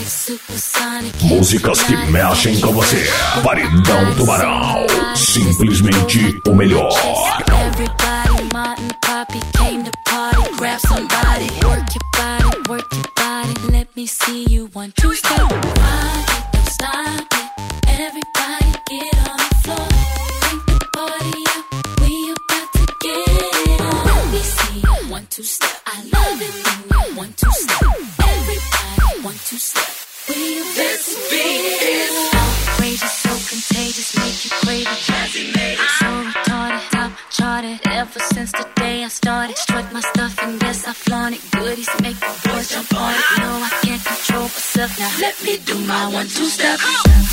Músicas que mexem com você. Paredão Tubarão. Simplesmente o melhor. Everybody, Martin, Poppy came to party. Grab somebody, work your body. Let me see you 1, 2, step. Rock it, don't stop it. Everybody get on the floor. Bring the party up. We about to get it on. Let me see you 1, 2, step. I love it when you 1, 2, step. Everybody 1, 2, step. This beat is outrageous, so contagious, make you crave it. Jazzy made it. So retarded, top charted. Ever since the day I started, struck my stuff and guess I flaunt it. Goodies make the boys jump on it. No, I can't control myself now. Let me do my 1, 2 step.